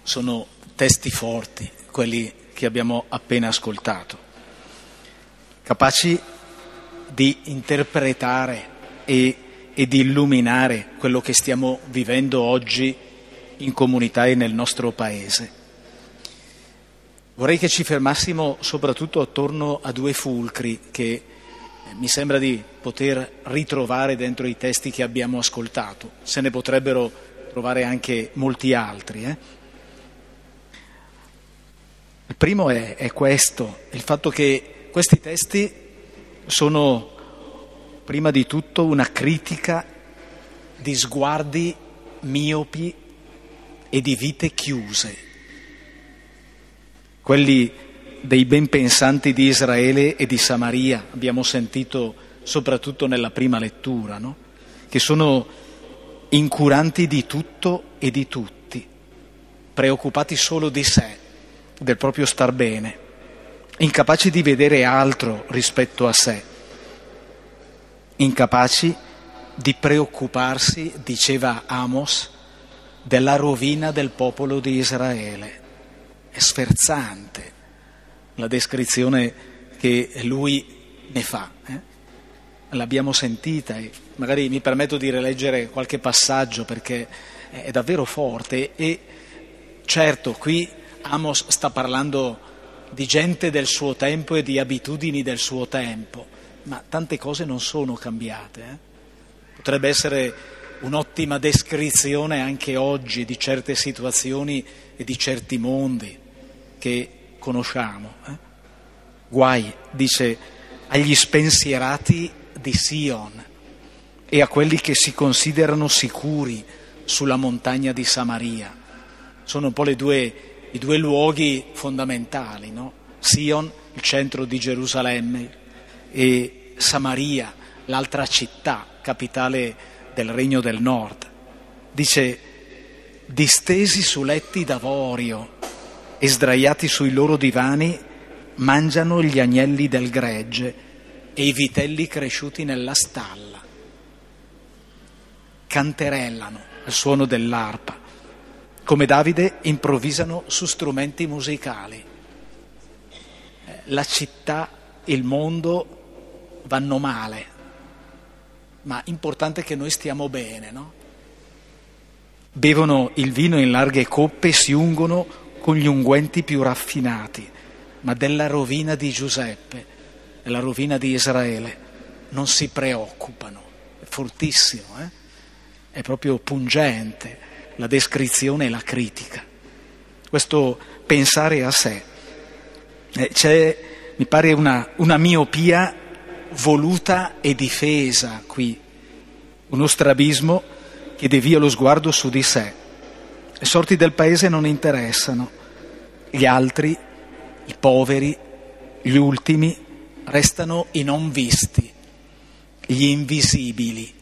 sono testi forti, quelli che abbiamo appena ascoltato, capaci di interpretare e di illuminare quello che stiamo vivendo oggi in comunità e nel nostro paese. Vorrei che ci fermassimo soprattutto attorno a due fulcri che mi sembra di poter ritrovare dentro i testi che abbiamo ascoltato. Se ne potrebbero trovare anche molti altri. Il primo è questo, il fatto che questi testi sono prima di tutto una critica di sguardi miopi e di vite chiuse. Quelli dei ben pensanti di Israele e di Samaria, abbiamo sentito soprattutto nella prima lettura, no? Che sono incuranti di tutto e di tutti, preoccupati solo di sé, del proprio star bene, incapaci di vedere altro rispetto a sé, incapaci di preoccuparsi, diceva Amos, della rovina del popolo di Israele. È sferzante la descrizione che lui ne fa. L'abbiamo sentita e magari mi permetto di rileggere qualche passaggio perché è davvero forte e certo qui Amos sta parlando di gente del suo tempo e di abitudini del suo tempo, ma tante cose non sono cambiate. Potrebbe essere un'ottima descrizione anche oggi di certe situazioni e di certi mondi che conosciamo. Guai, dice, agli spensierati di Sion e a quelli che si considerano sicuri sulla montagna di Samaria. Sono un po' i due luoghi fondamentali, no? Sion, il centro di Gerusalemme, e Samaria, l'altra città, capitale del Regno del Nord. Dice, distesi su letti d'avorio e sdraiati sui loro divani, mangiano gli agnelli del gregge e i vitelli cresciuti nella stalla. Canterellano al suono dell'arpa. Come Davide improvvisano su strumenti musicali. La città, il mondo vanno male, ma importante che noi stiamo bene, no? Bevono il vino in larghe coppe e si ungono con gli unguenti più raffinati, ma della rovina di Giuseppe, della rovina di Israele, non si preoccupano. È fortissimo, È proprio pungente la descrizione e la critica. Questo pensare a sé. C'è, mi pare, una miopia voluta e difesa qui, uno strabismo che devia lo sguardo su di sé. Le sorti del paese non interessano, gli altri, i poveri, gli ultimi, restano i non visti, gli invisibili.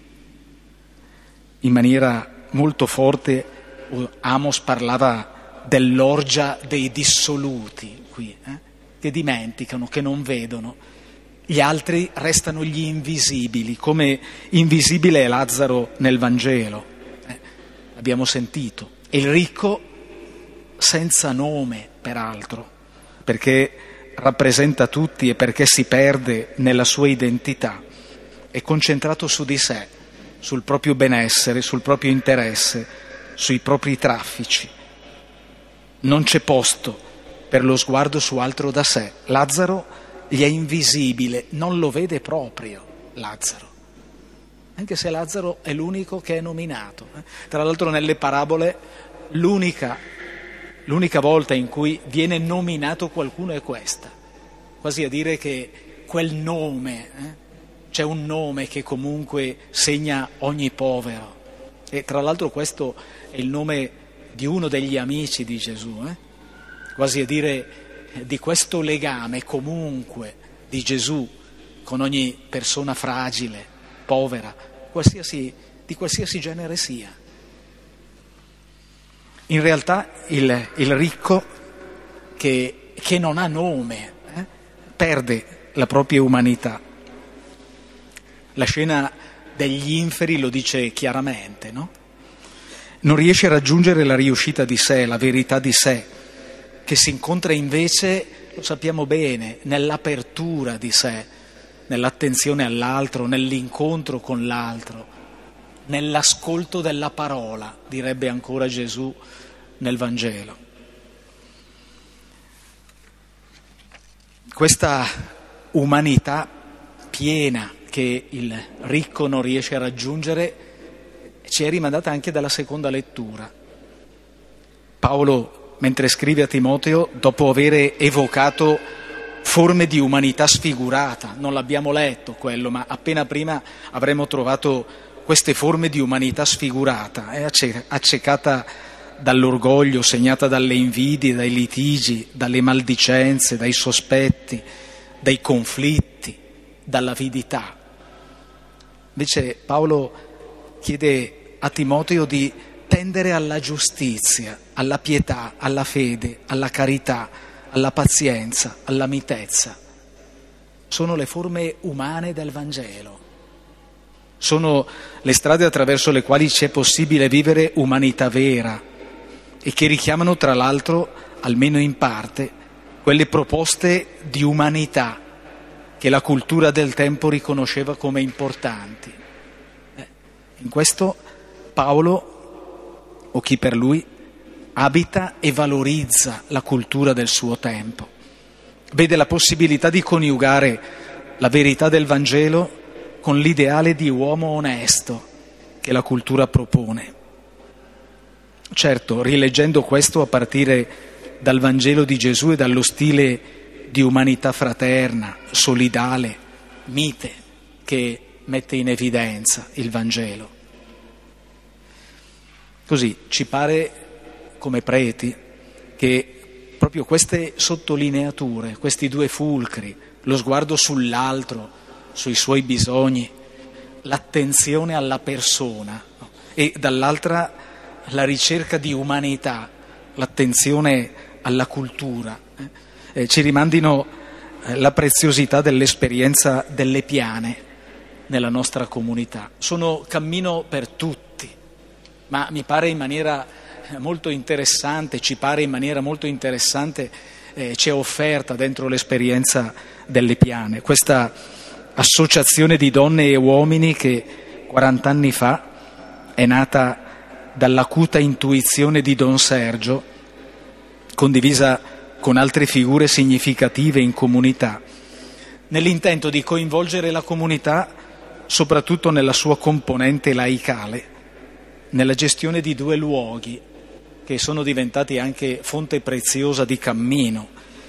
In maniera molto forte Amos parlava dell'orgia dei dissoluti qui, che dimenticano, che non vedono. Gli altri restano gli invisibili, come invisibile è Lazzaro nel Vangelo. Abbiamo sentito. E il ricco senza nome, peraltro, perché rappresenta tutti e perché si perde nella sua identità, è concentrato su di sé, sul proprio benessere, sul proprio interesse, sui propri traffici. Non c'è posto per lo sguardo su altro da sé. Lazzaro gli è invisibile, non lo vede proprio Lazzaro, anche se Lazzaro è l'unico che è nominato. Tra l'altro nelle parabole l'unica volta in cui viene nominato qualcuno è questa, quasi a dire che quel nome, c'è un nome che comunque segna ogni povero. E tra l'altro questo è il nome di uno degli amici di Gesù, quasi a dire di questo legame comunque di Gesù con ogni persona fragile, povera, di qualsiasi genere sia. In realtà il ricco che non ha nome perde la propria umanità. La scena degli inferi lo dice chiaramente, no? non riesce a raggiungere la riuscita di sé, la verità di sé, che si incontra invece, lo sappiamo bene, nell'apertura di sé, nell'attenzione all'altro, nell'incontro con l'altro, nell'ascolto della parola, direbbe ancora Gesù nel Vangelo. Questa umanità piena che il ricco non riesce a raggiungere ci è rimandata anche dalla seconda lettura. Paolo, mentre scrive a Timoteo, dopo aver evocato forme di umanità sfigurata, non l'abbiamo letto quello, ma appena prima avremmo trovato queste forme di umanità sfigurata, accecata dall'orgoglio, segnata dalle invidie, dai litigi, dalle maldicenze, dai sospetti, dai conflitti, dall'avidità. Invece Paolo chiede a Timoteo di tendere alla giustizia, alla pietà, alla fede, alla carità, alla pazienza, alla mitezza. Sono le forme umane del Vangelo. Sono le strade attraverso le quali ci è possibile vivere umanità vera e che richiamano, tra l'altro, almeno in parte, quelle proposte di umanità che la cultura del tempo riconosceva come importanti. In questo Paolo, o chi per lui, abita e valorizza la cultura del suo tempo. Vede la possibilità di coniugare la verità del Vangelo con l'ideale di uomo onesto che la cultura propone. Certo, rileggendo questo a partire dal Vangelo di Gesù e dallo stile di umanità fraterna, solidale, mite, che mette in evidenza il Vangelo. Così ci pare, come preti, che proprio queste sottolineature, questi due fulcri, lo sguardo sull'altro, sui suoi bisogni, l'attenzione alla persona e dall'altra la ricerca di umanità, l'attenzione alla cultura, ci rimandino la preziosità dell'esperienza delle piane nella nostra comunità. Sono cammino per tutti, ma mi pare in maniera molto interessante, ci pare in maniera molto interessante, ci è offerta dentro l'esperienza delle piane, questa associazione di donne e uomini che 40 anni fa è nata dall'acuta intuizione di Don Sergio, condivisa con altre figure significative in comunità, nell'intento di coinvolgere la comunità soprattutto nella sua componente laicale, nella gestione di due luoghi che sono diventati anche fonte preziosa di cammino,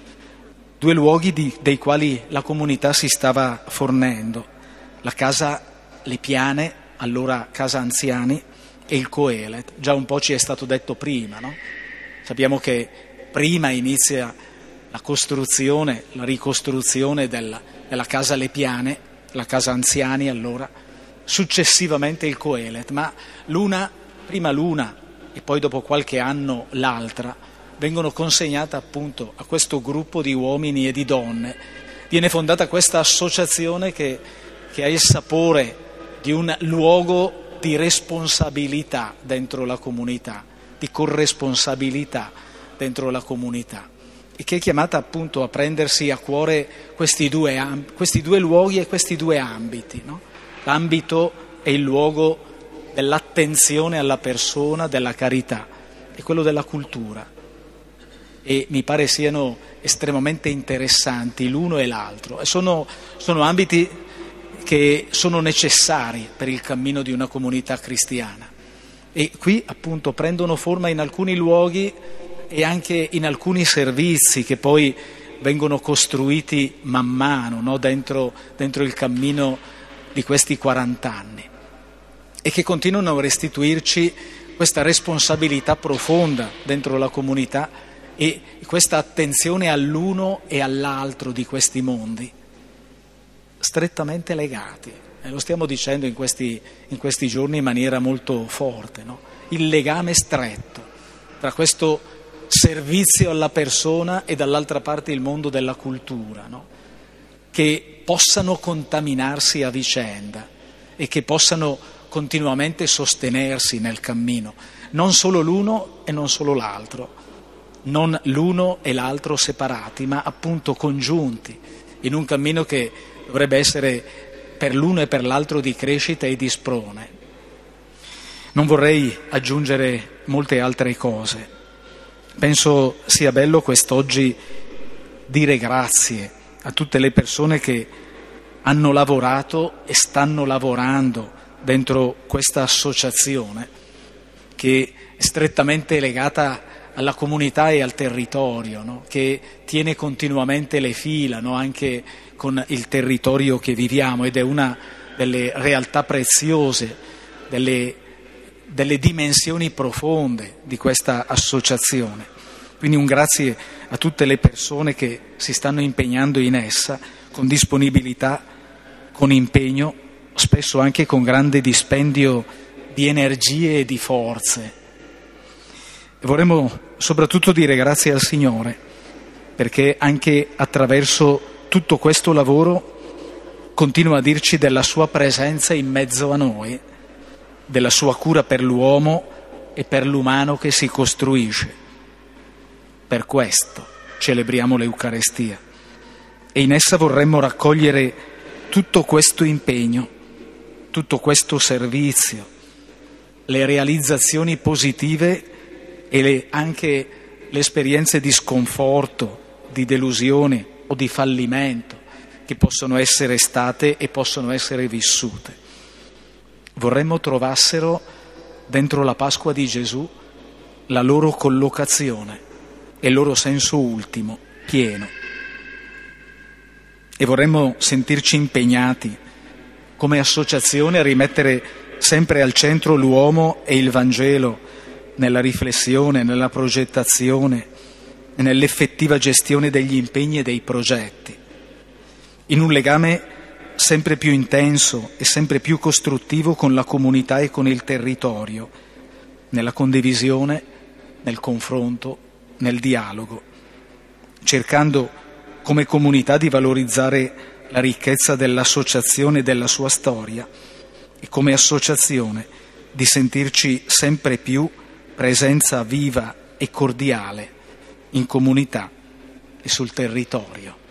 due luoghi dei quali la comunità si stava fornendo, la casa Le Piane, allora casa anziani, e il Coelet. Già un po' ci è stato detto prima, no? Sappiamo che prima inizia la costruzione, la ricostruzione della casa Le Piane, la casa anziani allora, successivamente il Coelet, ma prima l'una e poi dopo qualche anno l'altra, vengono consegnate appunto a questo gruppo di uomini e di donne. Viene fondata questa associazione che ha il sapore di un luogo di responsabilità dentro la comunità, di corresponsabilità dentro la comunità, e che è chiamata appunto a prendersi a cuore questi due luoghi e questi due ambiti, no? L'ambito è il luogo dell'attenzione alla persona, della carità, e quello della cultura. E mi pare siano estremamente interessanti l'uno e l'altro. E sono ambiti che sono necessari per il cammino di una comunità cristiana. E qui appunto prendono forma in alcuni luoghi e anche in alcuni servizi che poi vengono costruiti man mano, no? dentro il cammino di questi 40 anni, e che continuano a restituirci questa responsabilità profonda dentro la comunità e questa attenzione all'uno e all'altro di questi mondi, strettamente legati. E lo stiamo dicendo in questi giorni in maniera molto forte, no? Il legame stretto tra questo servizio alla persona e dall'altra parte il mondo della cultura, no? Che possano contaminarsi a vicenda e che possano continuamente sostenersi nel cammino, non solo l'uno e non solo l'altro, non l'uno e l'altro separati, ma appunto congiunti, in un cammino che dovrebbe essere per l'uno e per l'altro di crescita e di sprone. Non vorrei aggiungere molte altre cose. Penso sia bello quest'oggi dire grazie a tutte le persone che hanno lavorato e stanno lavorando dentro questa associazione che è strettamente legata alla comunità e al territorio, no? Che tiene continuamente le fila, no? Anche con il territorio che viviamo, ed è una delle realtà preziose, delle dimensioni profonde di questa associazione. Quindi un grazie a tutte le persone che si stanno impegnando in essa con disponibilità, con impegno, spesso anche con grande dispendio di energie e di forze. E vorremmo soprattutto dire grazie al Signore, perché anche attraverso tutto questo lavoro continua a dirci della sua presenza in mezzo a noi, della sua cura per l'uomo e per l'umano che si costruisce. Per questo celebriamo l'Eucarestia e in essa vorremmo raccogliere tutto questo impegno, tutto questo servizio, le realizzazioni positive e anche le esperienze di sconforto, di delusione o di fallimento che possono essere state e possono essere vissute. Vorremmo trovassero dentro la Pasqua di Gesù la loro collocazione e il loro senso ultimo, pieno. E vorremmo sentirci impegnati come associazione a rimettere sempre al centro l'uomo e il Vangelo nella riflessione, nella progettazione e nell'effettiva gestione degli impegni e dei progetti, in un legame sempre più intenso e sempre più costruttivo con la comunità e con il territorio, nella condivisione, nel confronto, nel dialogo, cercando come comunità di valorizzare la ricchezza dell'associazione e della sua storia e come associazione di sentirci sempre più presenza viva e cordiale in comunità e sul territorio.